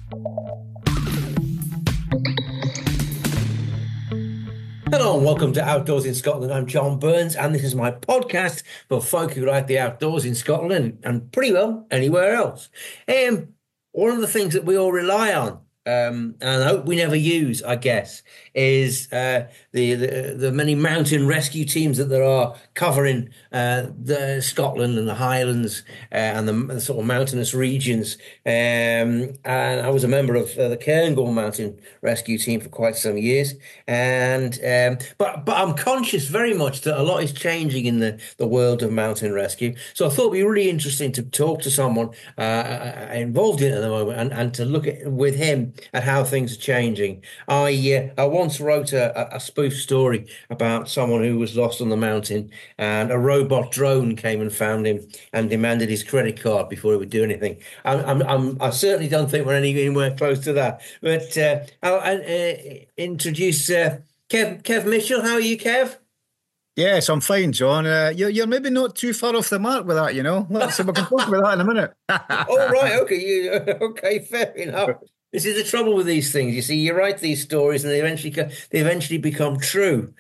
Hello and welcome to Outdoors in Scotland. I'm John Burns, and this is my podcast for folk who like the outdoors in Scotland and pretty well anywhere else. One of the things that we all rely on, and I hope we never use, I guess, is the many mountain rescue teams that there are covering the Scotland and the Highlands and the sort of mountainous regions. And I was a member of the Cairngorm Mountain Rescue Team for quite some years. And but I'm conscious very much that a lot is changing in the world of mountain rescue. So I thought it'd be really interesting to talk to someone involved in it at the moment and to look at with him at how things are changing. I once wrote a spoof story about someone who was lost on the mountain, and a robot drone came and found him and demanded his credit card before he would do anything. I certainly don't think we're anywhere close to that. But I'll introduce Kev Mitchell. How are you, Kev? Yes, I'm fine, John. You're maybe not too far off the mark with that, you know. We can talk about that in a minute. Oh, right. Okay. Okay. Fair enough. This is the trouble with these things. You see, you write these stories and they eventually become true.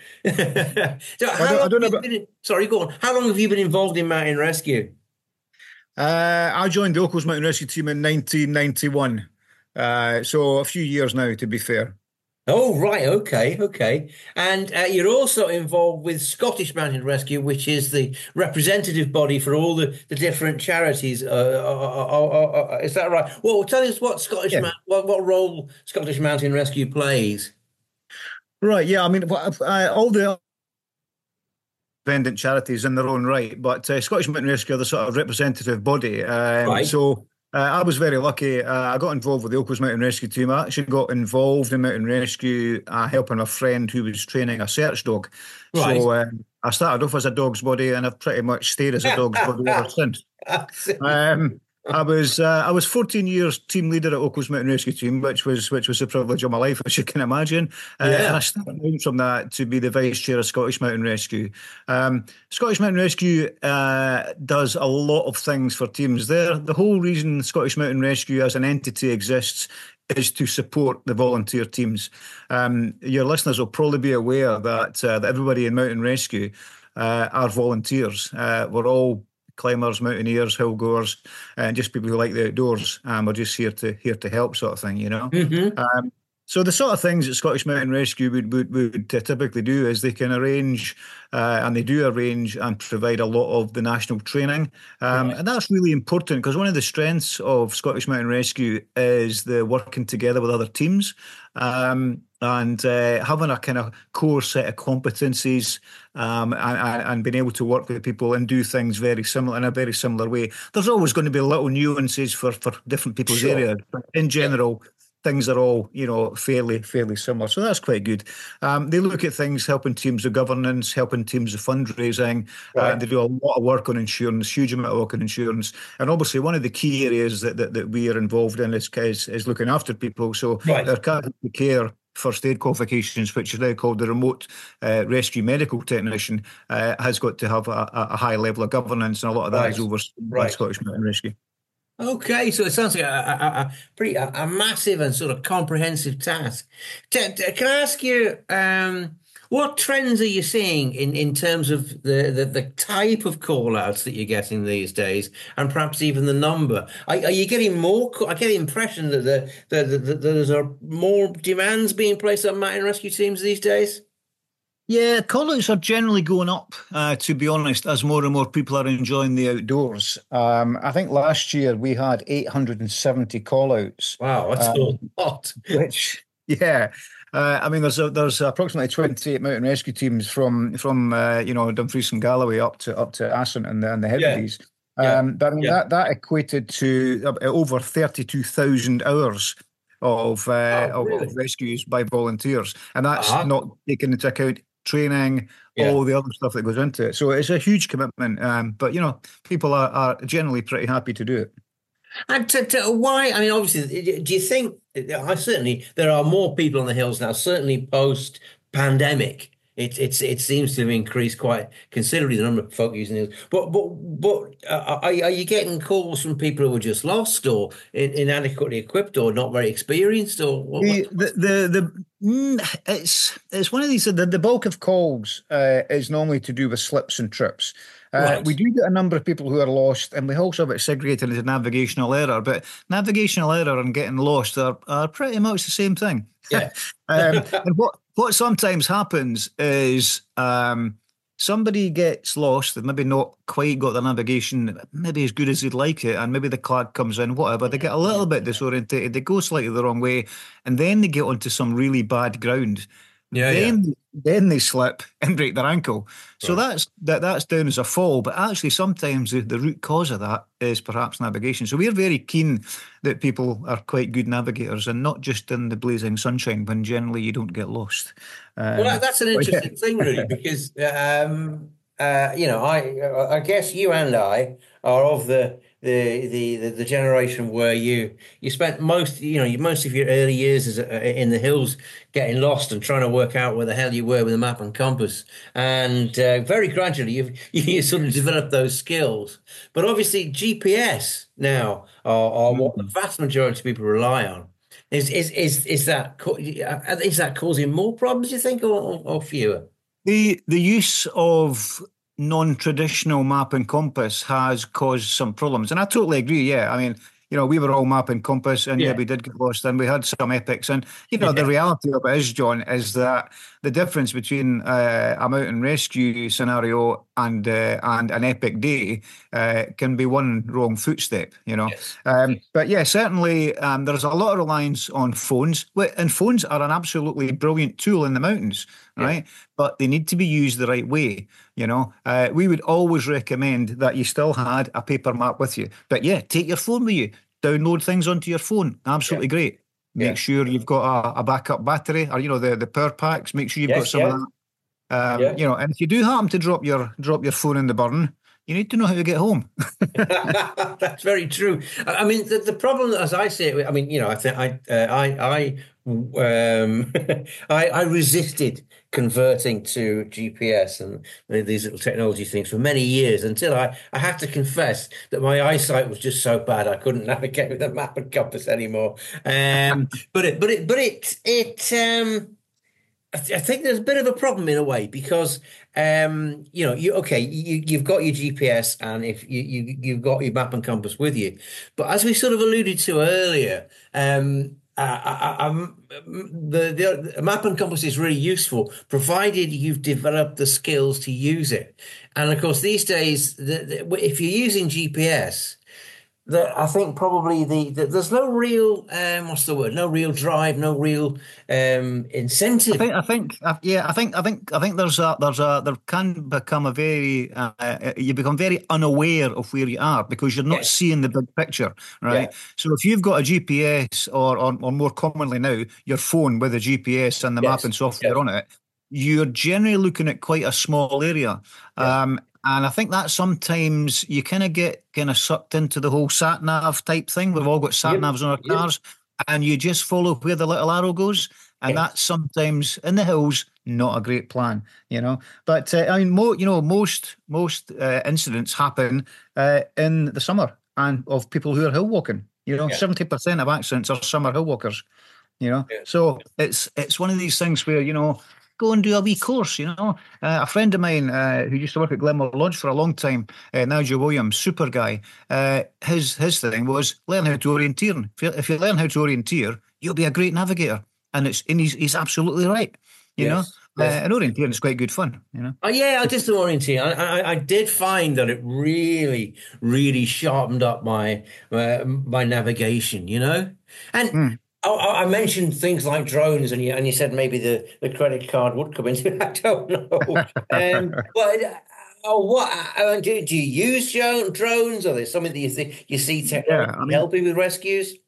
Sorry, go on. How long have you been involved in mountain rescue? I joined the Oakles Mountain Rescue Team in 1991. So a few years now, to be fair. Oh, right. Okay. And you're also involved with Scottish Mountain Rescue, which is the representative body for all the different charities. Is that right? Well, tell us what what role Scottish Mountain Rescue plays. Right. Yeah. I mean, all the independent charities in their own right, but Scottish Mountain Rescue are the sort of representative body. Right. So I was very lucky. I got involved with the Oakles Mountain Rescue Team. I actually got involved in mountain rescue helping a friend who was training a search dog. Right. So I started off as a dog's body, and I've pretty much stayed as a dog's body ever since. I was 14 years team leader at Oakles Mountain Rescue Team, which was a privilege of my life, as you can imagine. And I started out from that to be the vice chair of Scottish Mountain Rescue. Scottish Mountain Rescue does a lot of things for teams. The whole reason Scottish Mountain Rescue as an entity exists is to support the volunteer teams. Your listeners will probably be aware that everybody in mountain rescue are volunteers. We're all climbers, mountaineers, hill goers, and just people who like the outdoors. We're just here to help, sort of thing, you know. Mm-hmm. So the sort of things that Scottish Mountain Rescue would typically do is they can arrange, and they do arrange and provide a lot of the national training. And that's really important because one of the strengths of Scottish Mountain Rescue is the working together with other teams. And having a kind of core set of competencies and being able to work with people and do things very similar in a very similar way. There's always going to be little nuances for different people's areas, but in general, things are all, you know, fairly similar. So that's quite good. They look at things, helping teams with governance, helping teams with fundraising. They do a lot of work on insurance, huge amount of work on insurance. And obviously one of the key areas that we are involved in is looking after people. So their care first aid qualifications, which is now called the remote rescue medical technician, has got to have a high level of governance, and a lot of that is overseen by Scottish Mountain Rescue. Okay, so it sounds like a massive and sort of comprehensive task. Can I ask you, what trends are you seeing in terms of the type of call-outs that you're getting these days, and perhaps even the number? Are you getting more? I get the impression that there's more demands being placed on mountain rescue teams these days. Yeah, call-outs are generally going up, to be honest, as more and more people are enjoying the outdoors. I think last year we had 870 call-outs. Wow, that's a lot. Which, yeah. I mean, there's approximately 28 mountain rescue teams from Dumfries and Galloway up to Assynt and the Hebrides. But I mean, that equated to over 32,000 hours of rescues by volunteers, and that's not taking into account training, all the other stuff that goes into it. So it's a huge commitment, but you know, people are generally pretty happy to do it. And why? I mean, obviously, do you think? Certainly, there are more people on the hills now. Certainly, post pandemic, it seems to have increased quite considerably the number of folk using it. But are you getting calls from people who are just lost or inadequately equipped or not very experienced or what? It's one of these. The bulk of calls is normally to do with slips and trips. We Right. do get a number of people who are lost, and we also have it segregated into navigational error. But navigational error and getting lost are pretty much the same thing. Yeah. And what sometimes happens is somebody gets lost. They've maybe not quite got the navigation maybe as good as they'd like it, and maybe the clag comes in, whatever. They get a little bit disorientated. They go slightly the wrong way, and then they get onto some really bad ground. Yeah, yeah. Then they slip and break their ankle. So Right. that's down as a fall. But actually, sometimes the root cause of that is perhaps navigation. So we're very keen that people are quite good navigators and not just in the blazing sunshine when generally you don't get lost. Well, Um, that's an but yeah. interesting thing, really, because I guess you and I are of the generation where you spent most of your early years in the hills getting lost and trying to work out where the hell you were with a map and compass, and very gradually you sort of develop those skills. But obviously, GPS now are what the Mm. vast majority of people rely on. Is that causing more problems, you think, or fewer? The use of non-traditional map and compass has caused some problems, and I totally agree. Yeah, I mean, we were all map and compass, and yeah, Yeah. we did get lost, and we had some epics. And the Yeah. reality of it is, John, is that the difference between a mountain rescue scenario and an epic day can be one wrong footstep. Yes. But yeah, certainly there's a lot of reliance on phones, and phones are an absolutely brilliant tool in the mountains, Yeah. right? But they need to be used the right way. We would always recommend that you still had a paper map with you. But yeah, take your phone with you. Download things onto your phone. Yeah. Absolutely great. Make Yeah. sure you've got a backup battery, or the power packs. Make sure you've got Yes. some of Yeah. that. Yeah. And if you do happen to drop your phone in the burn, you need to know how to get home. That's very true. I mean, the problem, as I see it, I mean, I think I resisted converting to GPS and these little technology things for many years until I have to confess that my eyesight was just so bad I couldn't navigate with a map and compass anymore. I think there's a bit of a problem in a way because you've got your GPS and if you've got your map and compass with you, but as we sort of alluded to earlier, the map and compass is really useful provided you've developed the skills to use it, and of course these days if you're using GPS. I think probably there's no real what's the word? No real drive, no real I incentive. think, I think, yeah, I think there can become you become very unaware of where you are because you're not Yes, seeing the big picture, yeah, right? So if you've got a GPS or more commonly now, your phone with a GPS and the yes, mapping software yeah, on it, you're generally looking at quite a small area. yeah, And I think that sometimes you kind of get sucked into the whole sat nav type thing. We've all got sat yep, navs on our yep, cars, and you just follow where the little arrow goes. And yes, that's sometimes in the hills not a great plan. But I mean, most incidents happen in the summer and of people who are hill walking. yeah, 70% of accidents are summer hill walkers. yeah, So it's one of these things where go and do a wee course. A friend of mine who used to work at Glenmore Lodge for a long time, Nigel Williams, super guy. His thing was learn how to orienteer. If you learn how to orienteer, you'll be a great navigator. And he's absolutely right. You know, yes, yes. and orienteering is quite good fun. Oh yeah, I did some orienteering. I did find that it really, really sharpened up my navigation. And Mm. I mentioned things like drones, and you said maybe the credit card would come into it. I don't know. But what do you use drones? Or is something that you see Yeah, I technology mean, helping with rescues?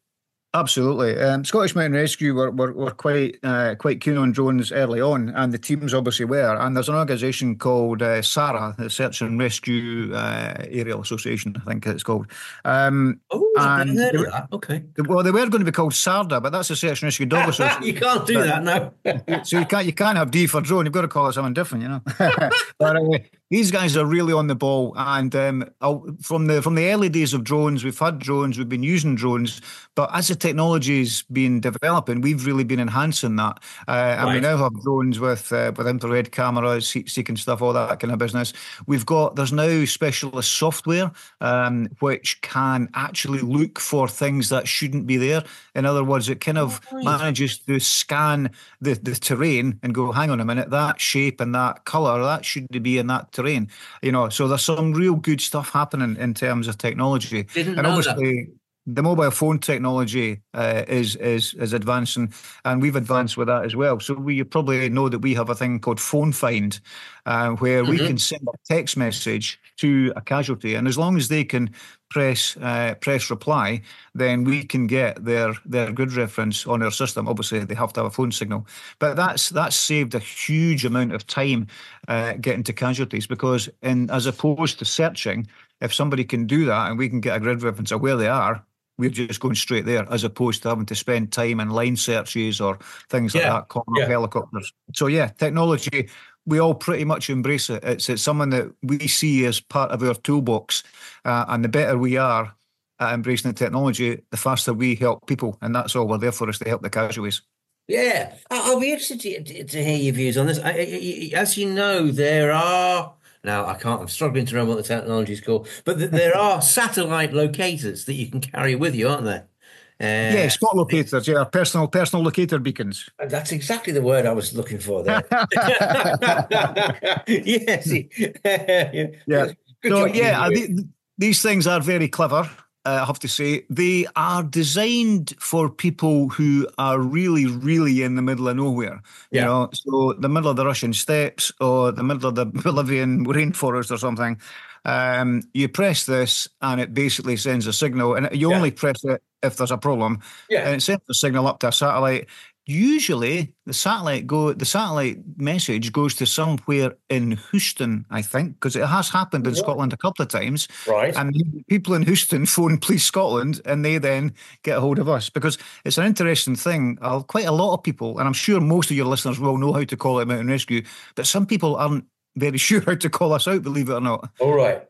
Absolutely. Scottish Mountain Rescue were quite keen on drones early on, and the teams obviously were. And there's an organisation called SARA, the Search and Rescue Aerial Association, I think it's called. Oh, I've never And heard of that. Okay. well, they were going to be called SARDA, but that's the Search and Rescue Dog You Association. can't do But that, no. so you can't have D for drone. You've got to call it something different, you know. But these guys are really on the ball, and from the early days of drones, we've had drones, we've been using drones, but as the technology's been developing, we've really been enhancing that, and we Right. now have drones with infrared cameras, heat-seeking stuff, all that kind of business. There's now specialist software which can actually look for things that shouldn't be there. In other words, it kind of Right. manages to scan the terrain and go, hang on a minute, that shape and that colour, that shouldn't be in that terrain. So there's some real good stuff happening in terms of technology. Didn't And know that. obviously the mobile phone technology is advancing, and we've advanced with that as well. So you probably know that we have a thing called Phone Find, where we can send a text message to a casualty, and as long as they can press reply, then we can get their grid reference on our system. Obviously, they have to have a phone signal, but that's saved a huge amount of time getting to casualties, because as opposed to searching, if somebody can do that and we can get a grid reference of where they are, we're just going straight there, as opposed to having to spend time in line searches or things like that, calling up helicopters. So yeah, technology, we all pretty much embrace it. It's something that we see as part of our toolbox, and the better we are at embracing the technology, the faster we help people, and that's all we're there for, is to help the casualties. Yeah, I'll be interested to hear your views on this. As you know, there are now I'm struggling to remember what the technology is called, but there are satellite locators that you can carry with you, aren't there? Yeah, spot locators, personal locator beacons. That's exactly the word I was looking for there. Yes. Yeah. Good So job. yeah, these things are very clever. I have to say, they are designed for people who are really, really in the middle of nowhere. Yeah. So the middle of the Russian steppes or the middle of the Bolivian rainforest or something. You press this, and it basically sends a signal, and you only press it if there's a problem. Yeah. And it sends the signal up to a satellite. Usually, the satellite message goes to somewhere in Houston, I think, because it has happened in Scotland a couple of times. Right. And people in Houston phone Police Scotland, and they then get a hold of us, because it's an interesting thing. Quite a lot of people, and I'm sure most of your listeners will know how to call it mountain rescue, but some people aren't very sure how to call us out, believe it or not. All right.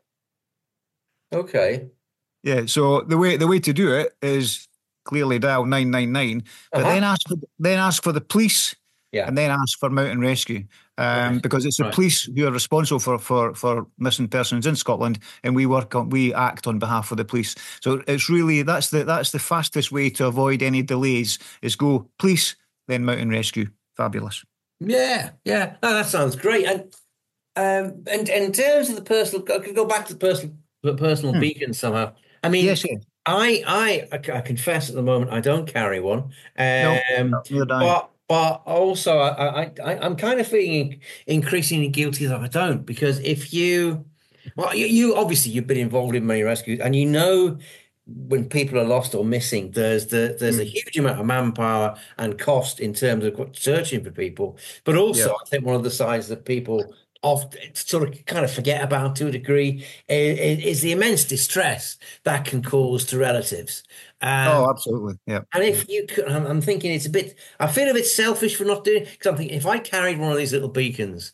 Okay. Yeah. So the way to do it is clearly dial 999, but then ask for the police, and then ask for mountain rescue, because it's the police who are responsible for missing persons in Scotland, and we act on behalf of the police. So it's really that's the fastest way to avoid any delays, is go police, then mountain rescue. Fabulous. Yeah. No, that sounds great. And in terms of the personal, I could go back to the personal beacon somehow. I mean, yes. I confess at the moment I don't carry one. Neither do I. But also I'm kind of feeling increasingly guilty that I don't, because if you obviously you've been involved in many rescues, and you know when people are lost or missing, there's a huge amount of manpower and cost in terms of searching for people. But also, I think one of the sides that people often sort of kind of forget about to a degree is the immense distress that can cause to relatives. Absolutely, yeah. And if you could, I'm thinking I feel a bit selfish for not doing it, because I'm thinking if I carried one of these little beacons,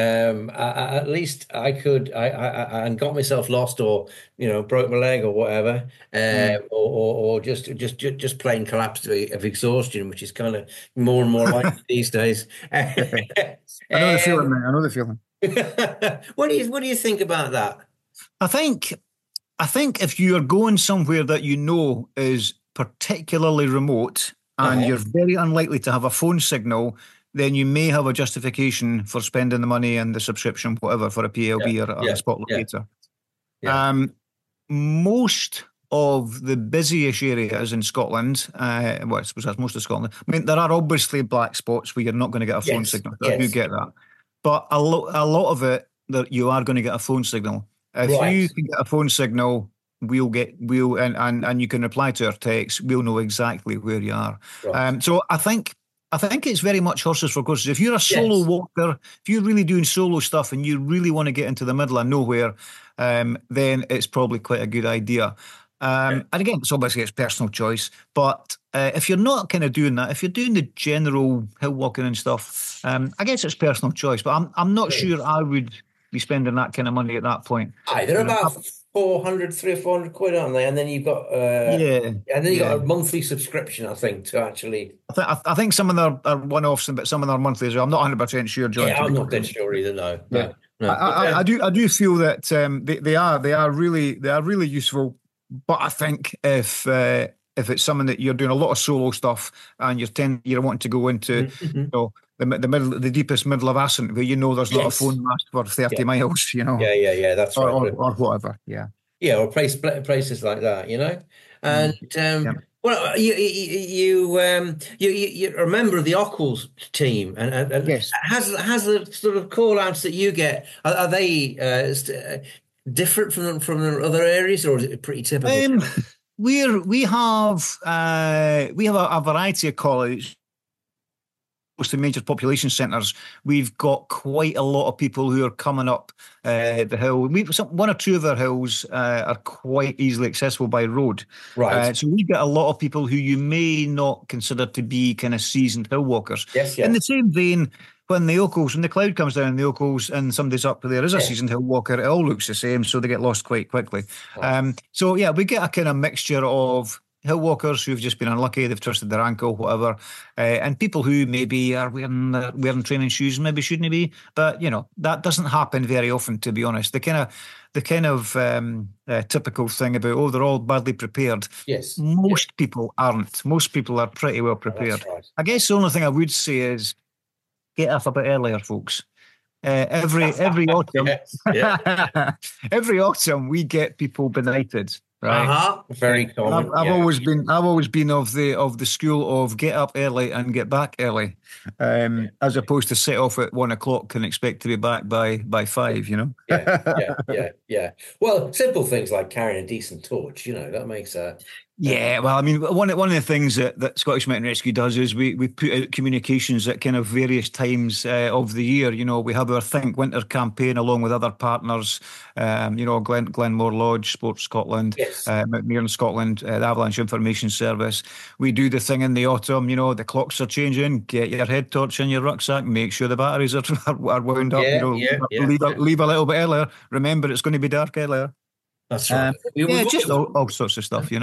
at least I could, and got myself lost, or broke my leg or whatever, or just plain collapsed of exhaustion, which is kind of more and more likely these days. I know the feeling, mate. I know the feeling. What do you think about that? I think if you are going somewhere that you know is particularly remote, and you're very unlikely to have a phone signal, then you may have a justification for spending the money and the subscription, whatever, for a PLB or a spot locator. Most of the busiest areas in Scotland, I suppose that's most of Scotland. I mean, there are obviously black spots where you're not going to get a phone signal. I do get that. But a lot of it, that you are going to get a phone signal. If you can get a phone signal and you can reply to our text. We'll know exactly where you are. Right. So I think it's very much horses for courses. If you're a solo Yes. walker, if you're really doing solo stuff and you really want to get into the middle of nowhere, then it's probably quite a good idea. And again, it's personal choice. But if you're not kind of doing that, if you're doing the general hill walking and stuff, I guess it's personal choice. But I'm not sure I would be spending that kind of money at that point. Aye, they're about 300 or 400 quid, aren't they? And then you've got Yeah. a monthly subscription, I think, to actually. I think some of them are one-offs, but some of them are monthly as well. I'm not 100% sure, John. Yeah, I'm not dead sure either. No, Yeah. no. I do feel that they are really useful. But I think if it's something that you're doing a lot of solo stuff and you're wanting to go into the deepest middle of Assynt where there's not a phone mast for 30 miles, Yeah, that's right. Or whatever, yeah. Yeah, or places like that, And well, you're a member of the Occles team, and Yes. has the sort of call outs that you get, are they different from the other areas, or is it pretty typical? We have a variety of colleges. Most of the major population centres, we've got quite a lot of people who are coming up the hill. One or two of our hills are quite easily accessible by road. Right. So we get a lot of people who you may not consider to be kind of seasoned hill walkers. Yes. In the same vein, when the cloud comes down in the Occles and somebody's up there is a seasoned hill walker, it all looks the same, so they get lost quite quickly. Right. We get a kind of mixture of hill walkers who've just been unlucky, they've twisted their ankle, whatever, and people who maybe are wearing training shoes, maybe shouldn't be, but that doesn't happen very often, to be honest. The kind of typical thing about they're all badly prepared. Yes, most people aren't. Most people are pretty well prepared. Oh, right. I guess the only thing I would say is get up a bit earlier, folks. Every autumn, every autumn we get people benighted. Right. Very common. I've always been of the school of get up early and get back early, as opposed to set off at 1 o'clock and expect to be back by 5. Yeah. Well, simple things like carrying a decent torch, that makes a. Yeah, well, I mean, one of the things that Scottish Mountain Rescue does is we put out communications at kind of various times of the year. We have our Think Winter campaign along with other partners, Glenmore Lodge, Sports Scotland, Mount Mearn Scotland, the Avalanche Information Service. We do the thing in the autumn, the clocks are changing, get your head torch in your rucksack, make sure the batteries are wound up, leave a little bit earlier. Remember, it's going to be dark earlier. That's right. Just all sorts of stuff,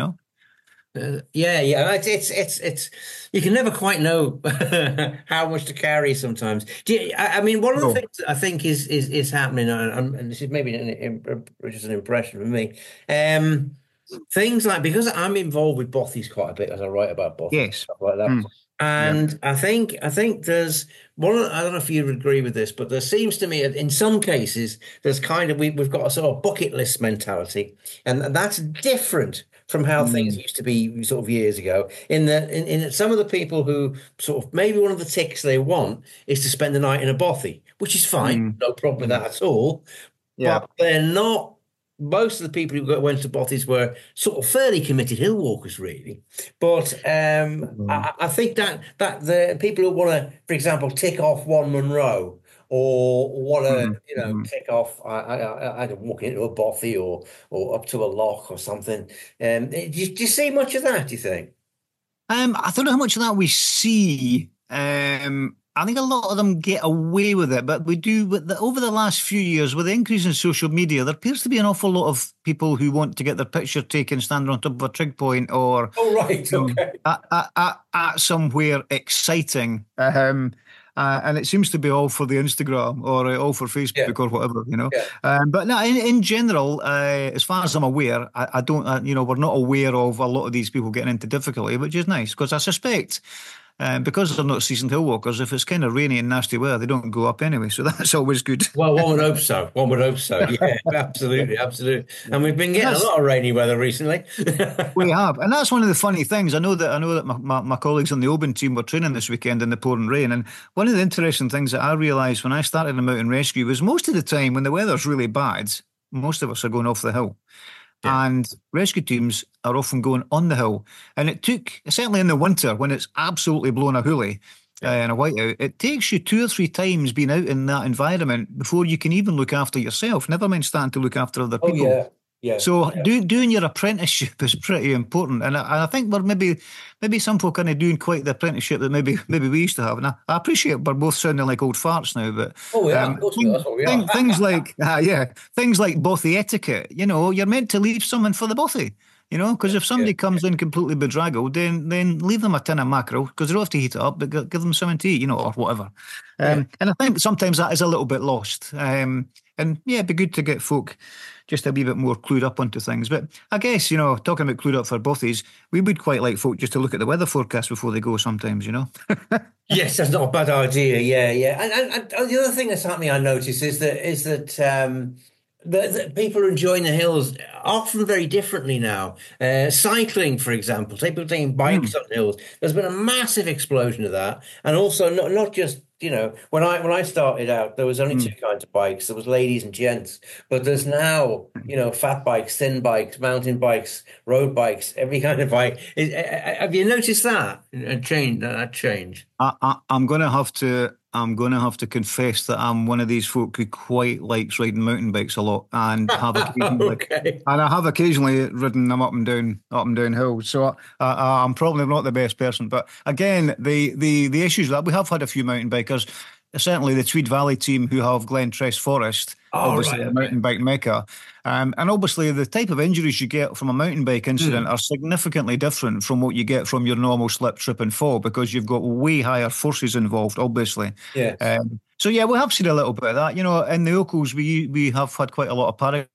It's you can never quite know how much to carry sometimes. One of the things that I think is happening, and this is maybe just an impression for me. Things like, because I'm involved with bothies quite a bit as I write about bothies, stuff like that. And I think there's one. I don't know if you would agree with this, but there seems to me, in some cases, there's kind of we've got a sort of bucket list mentality, and that's different from how things used to be sort of years ago. In that some of the people who sort of, maybe one of the ticks they want is to spend the night in a bothy, which is fine, no problem with that at all. Yeah. But they're not. Most of the people who went to bothies were sort of fairly committed hill walkers, really. But I think that the people who want to, for example, tick off one Munro, or want to, tick off either walking into a bothy or up to a loch or something. Do you see much of that, do you think? I don't know how much of that we see. I think a lot of them get away with it, but we do. Over the last few years, with the increase in social media, there appears to be an awful lot of people who want to get their picture taken standing on top of a trig point or at somewhere exciting. And it seems to be all for the Instagram or all for Facebook or whatever, But no, in general, as far as I'm aware, I don't, we're not aware of a lot of these people getting into difficulty, which is nice, because I suspect, because they're not seasoned hill walkers, if it's kind of rainy and nasty weather, they don't go up anyway. So that's always good. Well, one would hope so. Yeah, absolutely. And we've been getting a lot of rainy weather recently. We have, and that's one of the funny things. I know that my colleagues on the Oban team were training this weekend in the pouring rain, and one of the interesting things that I realised when I started the mountain rescue was most of the time when the weather's really bad, most of us are going off the hill. Yeah. And rescue teams are often going on the hill. And it took, certainly in the winter, when it's absolutely blown a hoolie and a whiteout, it takes you 2 or 3 times being out in that environment before you can even look after yourself, never mind starting to look after other Oh people. yeah. Yeah. So Yeah. doing your apprenticeship is pretty important, and I think we're maybe some folk aren't doing quite the apprenticeship that maybe we used to have. And I appreciate we're both sounding like old farts now, but Oh yeah. Of course we are. That's what we are. things like things like bothy etiquette. You know, you're meant to leave someone for the bothy. You know, because if somebody comes in completely bedraggled, then leave them a tin of mackerel because they don't have to heat it up, but give them something to eat, you know, or whatever. And I think sometimes that is a little bit lost. And yeah, it'd be good to get folk just a wee bit more clued up onto things. But I guess, you know, talking about clued up for bothies, we would quite like folk just to look at the weather forecast before they go sometimes, you know. Yes, that's not a bad idea. Yeah, yeah. And the other thing that's happening, I notice, is that people are enjoying the hills often very differently now. Cycling, for example, people taking bikes on hills. There's been a massive explosion of that, and also not just when I started out, there was only two kinds of bikes. There was ladies and gents, but there's now fat bikes, thin bikes, mountain bikes, road bikes, every kind of bike. Have you noticed that change? I'm gonna have to confess that I'm one of these folk who quite likes riding mountain bikes a lot, and have occasionally, Okay. and I have occasionally ridden them up and down hills. So I'm probably not the best person, but again, the issues that we have had a few mountain bikers. Certainly, the Tweed Valley team who have Glen Tress Forest, obviously Right, a mountain bike mecca, and obviously the type of injuries you get from a mountain bike incident are significantly different from what you get from your normal slip, trip, and fall because you've got way higher forces involved, obviously. yes. So yeah, we have seen a little bit of that. You know, in the Ochils, we have had quite a lot of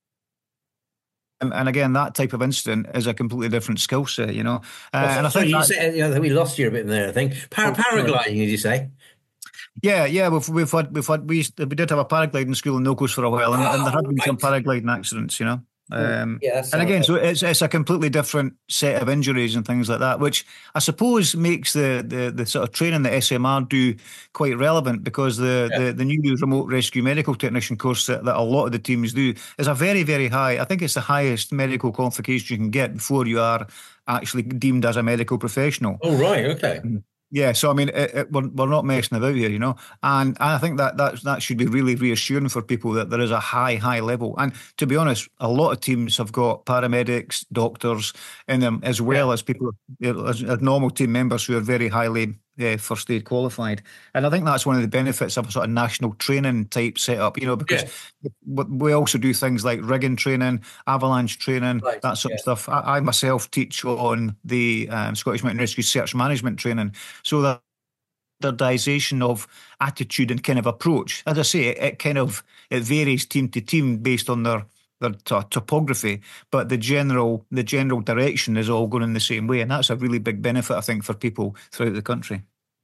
and again, that type of incident is a completely different skill set. You know, and I Sorry, think you that. said we lost you a bit in there. I think paragliding. Did you say? Yeah. We did have a paragliding school in Nocos for a while, and there have been some Right. paragliding accidents, you know. Yeah, that And again, sounds. so it's a completely different set of injuries and things like that, which I suppose makes the sort of training that SMR do quite relevant because the new remote rescue medical technician course that a lot of the teams do is a very, very high. I think it's the highest medical qualification you can get before you are actually deemed as a medical professional. Oh, right. Okay. Yeah, so I mean, we're not messing about here, you know, and I think that should be really reassuring for people that there is a high level. And to be honest, a lot of teams have got paramedics, doctors in them, as well as people, as normal team members who are very highly first aid qualified. And I think that's one of the benefits of a sort of national training type setup, you know, because we also do things like rigging training, avalanche training, Right. that sort of stuff. I myself teach on the Scottish Mountain Rescue Search Management training. So that standardisation of attitude and kind of approach, as I say, it varies team to team based on their topography, but the general direction is all going in the same way, and that's a really big benefit, I think, for people throughout the country.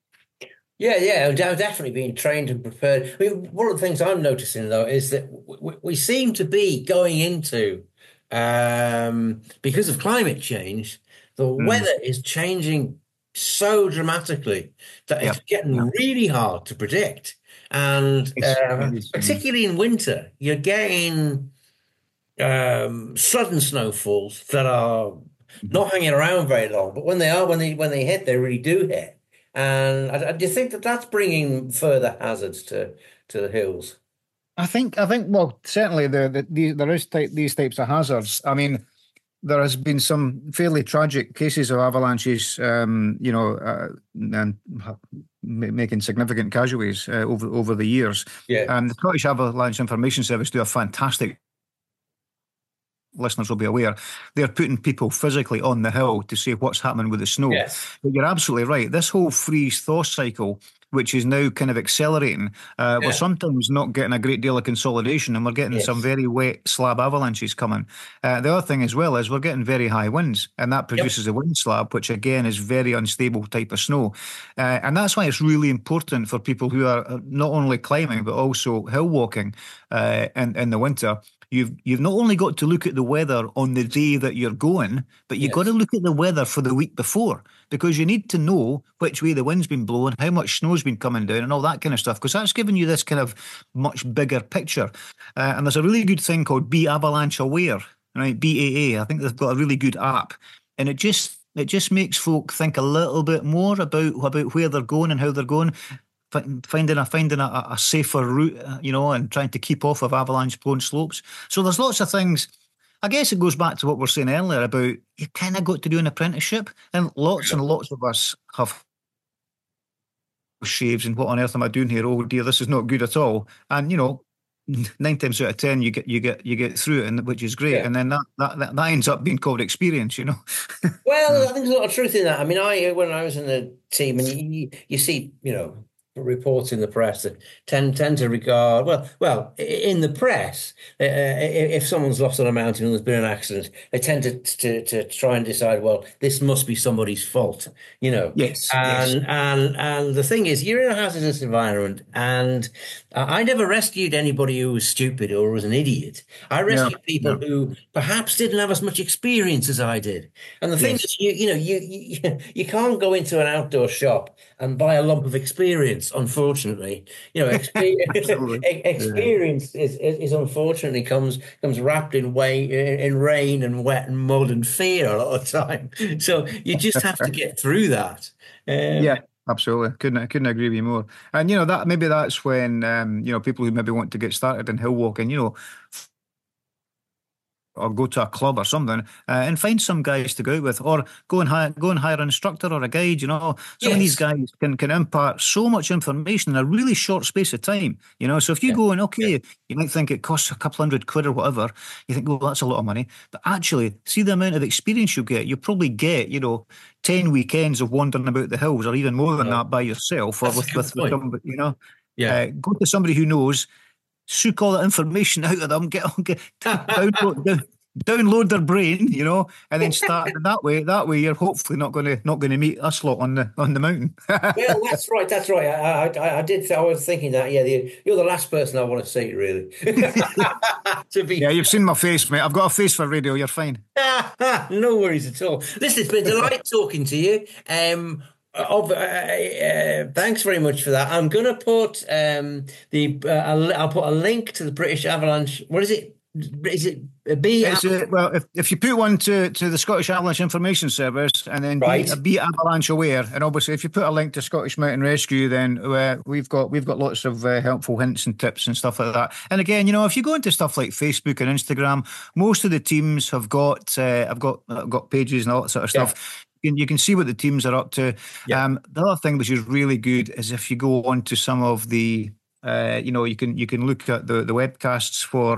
Yeah. I've definitely been trained and prepared. I mean, one of the things I'm noticing though is that we seem to be going into, because of climate change, the weather is changing so dramatically that it's getting really hard to predict. And particularly in winter, you're getting sudden snowfalls that are not hanging around very long, but when they hit, they really do hit. And do you think that that's bringing further hazards to the hills? I think. Well, certainly there is these types of hazards. I mean, there has been some fairly tragic cases of avalanches, and making significant casualties over the years. Yeah. The Scottish Avalanche Information Service do a fantastic. Listeners will be aware, they're putting people physically on the hill to see what's happening with the snow. Yes. But you're absolutely right. This whole freeze-thaw cycle, which is now kind of accelerating, we're sometimes not getting a great deal of consolidation, and we're getting some very wet slab avalanches coming. The other thing as well is we're getting very high winds, and that produces a wind slab, which again is very unstable type of snow. And that's why it's really important for people who are not only climbing, but also hill walking in the winter. You've not only got to look at the weather on the day that you're going, but you've got to look at the weather for the week before, because you need to know which way the wind's been blowing, how much snow's been coming down, and all that kind of stuff, because that's giving you this kind of much bigger picture. And there's a really good thing called Be Avalanche Aware right? BAA. I think they've got a really good app, and it just makes folk think a little bit more about where they're going and how they're going, finding a safer route, and trying to keep off of avalanche-prone slopes. So there's lots of things. I guess it goes back to what we were saying earlier about you kind of got to do an apprenticeship, and lots of us have shaves and what on earth am I doing here? Oh dear, this is not good at all. And 9 times out of 10 you get through it, and which is great. Yeah. And then that ends up being called experience. Well, I think there's a lot of truth in that. I mean, when I was in the team, and you see, reports in the press that tend to regard in the press, if someone's lost on a mountain and there's been an accident, they tend to try and decide, well, this must be somebody's fault, Yes, yes. and the thing is, you're in a hazardous environment, and I never rescued anybody who was stupid or was an idiot. I Yeah, rescued people yeah. who perhaps didn't have as much experience as I did. And the thing Yes. is, you can't go into an outdoor shop and buy a lump of experience. Unfortunately, Absolutely. Yeah. experience is unfortunately comes wrapped in rain and wet and mud and fear a lot of time. So you just have to get through that. Um, Yeah, absolutely. Couldn't agree with you more. And that maybe that's when people who maybe want to get started in hill walking, or go to a club or something, and find some guys to go out with, or go and hire an instructor or a guide. Some of these yes. guys can impart so much information in a really short space of time. So if you Yeah. go and Yeah. you might think it costs a couple £100 or whatever, you think, well, that's a lot of money, but actually, see the amount of experience you get. You probably get 10 weekends of wandering about the hills, or even more than No, that by yourself, or that's a with good with point. somebody. Yeah. Go to somebody who knows, soak all that information out of them, download their brain, and then start that way. That way, you're hopefully not going to meet us lot on the mountain. Well, that's right. That's right. I did. I was thinking that. Yeah, you're the last person I want to see, really. To be Yeah, you've seen my face, mate. I've got a face for radio. You're fine. no worries at all. Listen, it's been a delight talking to you. Thanks very much for that. I'm going to put I'll put a link to the British Avalanche. What is it? Is it B? Well, if you put one to the Scottish Avalanche Information Service, and then Right. be Avalanche aware, and obviously if you put a link to Scottish Mountain Rescue, then we've got lots of helpful hints and tips and stuff like that. And again, if you go into stuff like Facebook and Instagram, most of the teams have got pages and all that sort of Yeah. stuff. You can see what the teams are up to. Yeah. The other thing which is really good is if you go on to some of the you can look at the webcasts for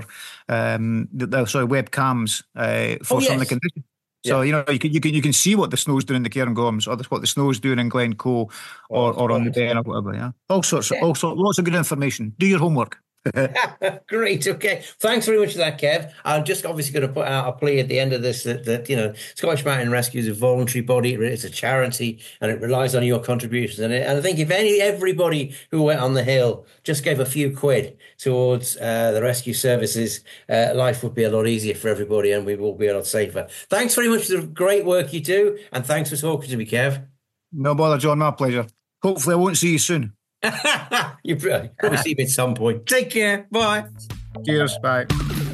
webcams Oh, for some of the yes. conditions. Yeah. So you can see what the snow's doing in the Cairngorms, or what the snow's doing in Glencoe, Oh, or on the right. Ben or whatever. Yeah, Yeah. lots of good information. Do your homework. Great. Okay. Thanks very much for that, Kev. I'm just obviously going to put out a plea at the end of this that Scottish Mountain Rescue is a voluntary body. It's a charity, and it relies on your contributions. And I think if everybody who went on the hill just gave a few quid towards the rescue services, life would be a lot easier for everybody, and we will be a lot safer. Thanks very much for the great work you do, and thanks for talking to me, Kev. No bother, John. My pleasure. Hopefully, I won't see you soon. You probably see me at some point. Take care. Bye. Cheers. Bye.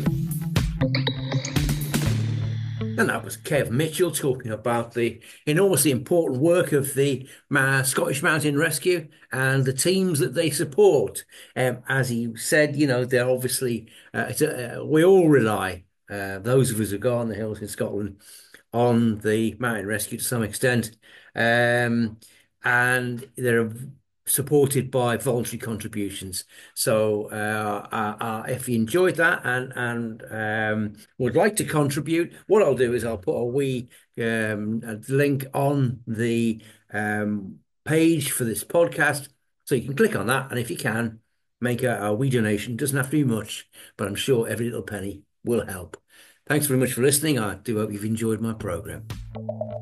And that was Kev Mitchell talking about the enormously important work of the Scottish Mountain Rescue and the teams that they support. As he said, they're obviously, we all rely, those of us who go on the hills in Scotland, on the mountain rescue to some extent. And they're supported by voluntary contributions. So if you enjoyed that and would like to contribute, what I'll do is I'll put a link on the page for this podcast, so you can click on that, and if you can, make a wee donation. Doesn't have to be much, but I'm sure every little penny will help. Thanks very much for listening. I do hope you've enjoyed my program.